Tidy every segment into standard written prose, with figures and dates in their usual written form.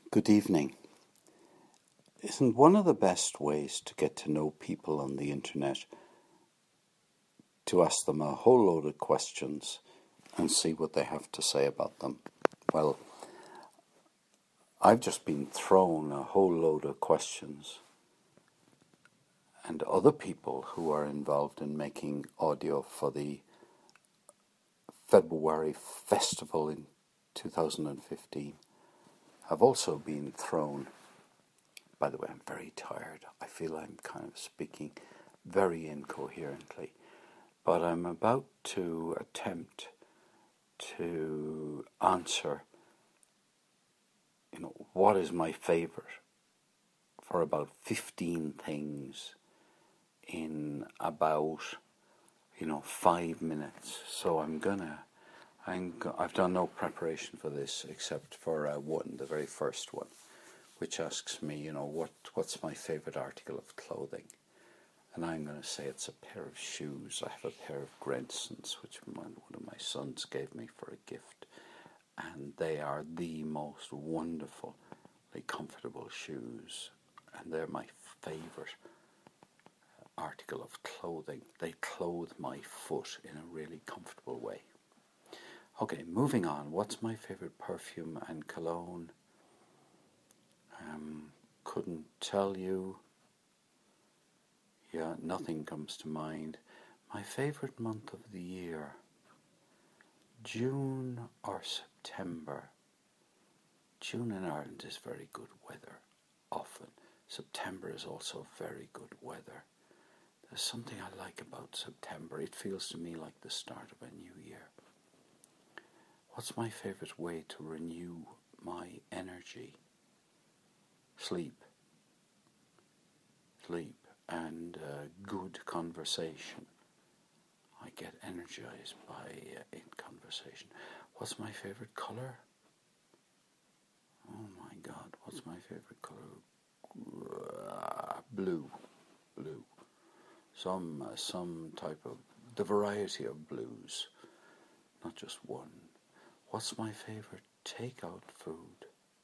Good evening. Isn't one of the best ways to get to know people on the internet to ask them a whole load of questions and see what they have to say about them? Well, I've just been thrown a whole load of questions, and other people who are involved in making audio for the February festival in 2015 have also been thrown. By the way, I'm very tired. I feel I'm kind of speaking very incoherently. But I'm about to attempt to answer, what is my favorite for about 15 things in about, 5 minutes. So I've done no preparation for this except for the very first one, which asks me, what's my favorite article of clothing? And I'm going to say it's a pair of shoes. I have a pair of Grensons, which one of my sons gave me for a gift. And they are the most wonderfully comfortable shoes. And they're my favorite article of clothing. They clothe my foot in a really comfortable way. Okay, moving on. What's my favorite perfume and cologne? Couldn't tell you. Yeah, nothing comes to mind. My favorite month of the year, June or September. June in Ireland is very good weather, often. September is also very good weather. There's something I like about September. It feels to me like the start of a new year. What's my favorite way to renew my energy? Sleep. And good conversation. I get energized by in conversation. What's my favorite color? Oh my God, what's my favorite color? Blue. Some type of the variety of blues, not just one. What's my favorite takeout food?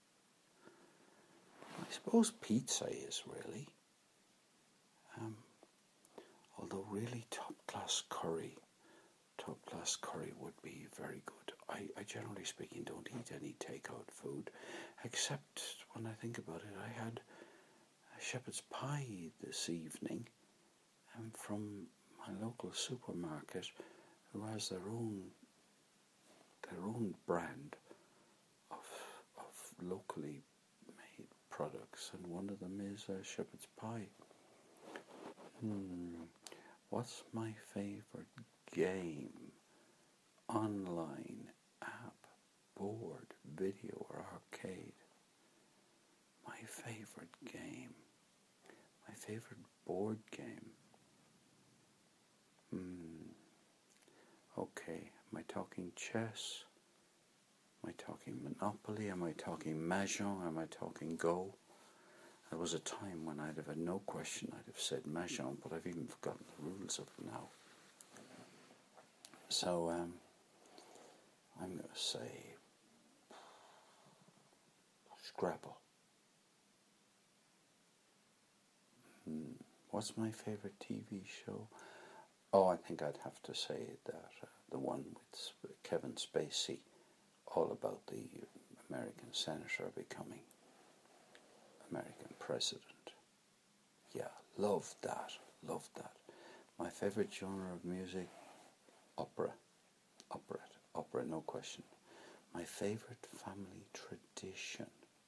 I suppose pizza is really. Although really top-class curry would be very good. I generally speaking don't eat any takeout food, except when I think about it, I had a shepherd's pie this evening from my local supermarket, who has their own brand of locally made products, and one of them is a shepherd's pie. What's my favorite game? Online, app, board, video, or arcade? My favorite game. My favorite board game. Okay, am I talking chess? Am I talking Monopoly? Am I talking Mahjong? Am I talking Go? There was a time when I'd have had no question, I'd have said Mahjong, but I've even forgotten the rules of it now. So, I'm going to say Scrabble. What's my favorite TV show? Oh, I think I'd have to say that the one with Kevin Spacey, all about the American senator becoming American president. Yeah, love that. My favorite genre of music, opera, no question. My favorite family tradition.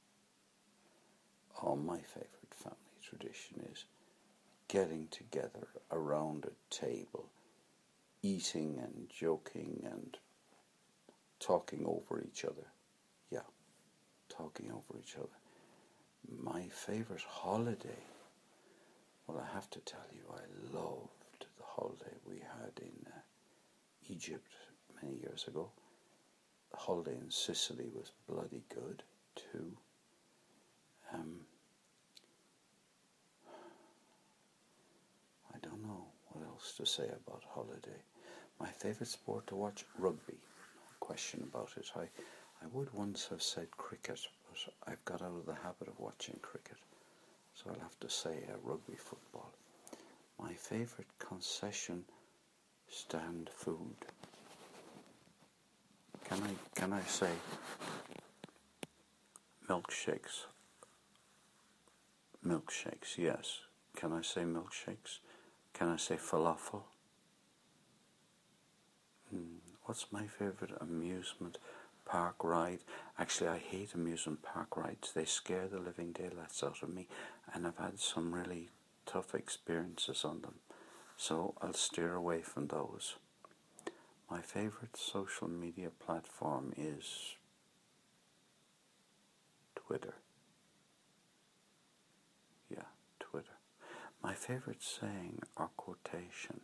Oh, my favorite family tradition is getting together around a table, eating and joking and talking over each other. Yeah, talking over each other. My favorite holiday, well, I have to tell you, I loved the holiday we had in Egypt many years ago. The holiday in Sicily was bloody good too. I don't know what else to say about holiday. My favorite sport to watch, rugby. No question about it. I would once have said cricket, but I've got out of the habit of watching cricket, so I'll have to say rugby football. My favourite concession stand food. Can I say milkshakes? Milkshakes, yes. Can I say milkshakes? Can I say falafel? What's my favourite amusement park ride? Actually, I hate amusement park rides. They scare the living daylights out of me, and I've had some really tough experiences on them, so I'll steer away from those. My favourite social media platform is Twitter. Yeah, Twitter. My favourite saying or quotation.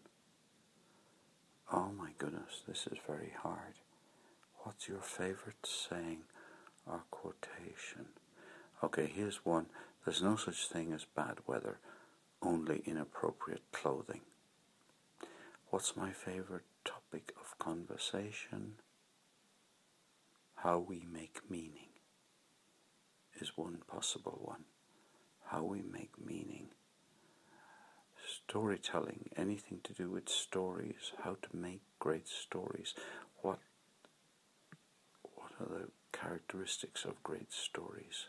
Oh my goodness, this is very hard. What's your favourite saying or quotation? Okay, here's one. There's no such thing as bad weather, only inappropriate clothing. What's my favourite topic of conversation? How we make meaning is one possible one. How we make meaning. Storytelling, anything to do with stories, how to make great stories. What are the characteristics of great stories?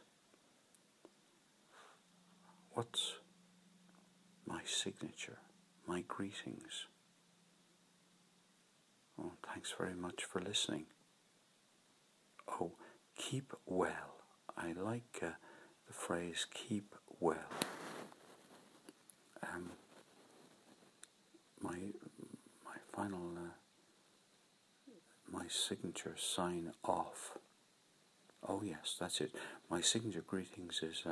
What's my signature, my greetings? Oh, thanks very much for listening. Oh, keep well. I like the phrase keep well. My final, my signature sign off. Oh yes, that's it. My signature greetings is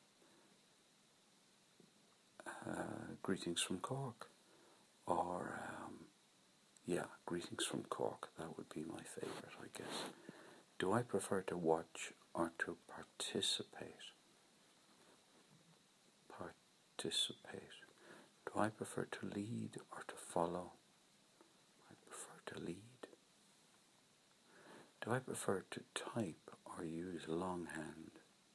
greetings from Cork, or greetings from Cork. That would be my favourite, I guess. Do I prefer to watch or to participate? Participate. Do I prefer to lead or to follow? I prefer to lead. Do I prefer to type or use longhand?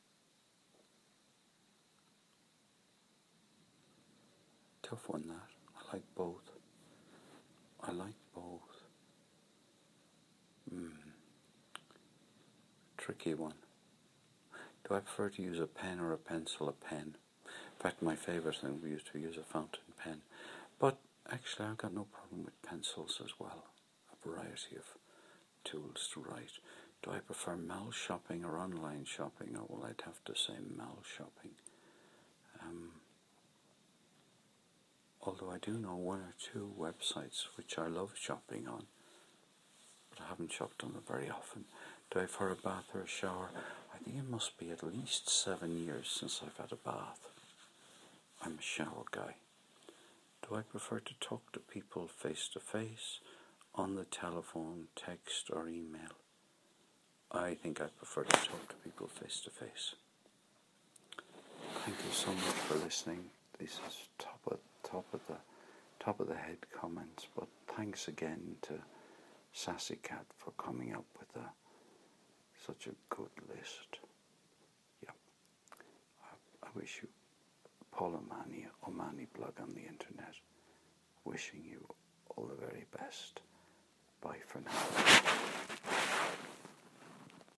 Tough one, that. I like both. Tricky one. Do I prefer to use a pen or a pencil? A pen. In fact, my favourite thing we used to use a fountain pen. But actually, I've got no problem with pencils as well. A variety of tools to write. Do I prefer mall shopping or online shopping? Oh, well, I'd have to say mall shopping. Although I do know one or two websites which I love shopping on, but I haven't shopped on them very often. Do I prefer a bath or a shower? I think it must be at least 7 years since I've had a bath. I'm a shower guy. Do I prefer to talk to people face to face, on the telephone, text or email? I think I prefer to talk to people face to face. Thank you so much for listening. This is top of the head comments, but thanks again to Sassy Cat for coming up with such a good list. Yeah, I wish you, Paul Omani blog on the internet, wishing you all the very best. Bye for now.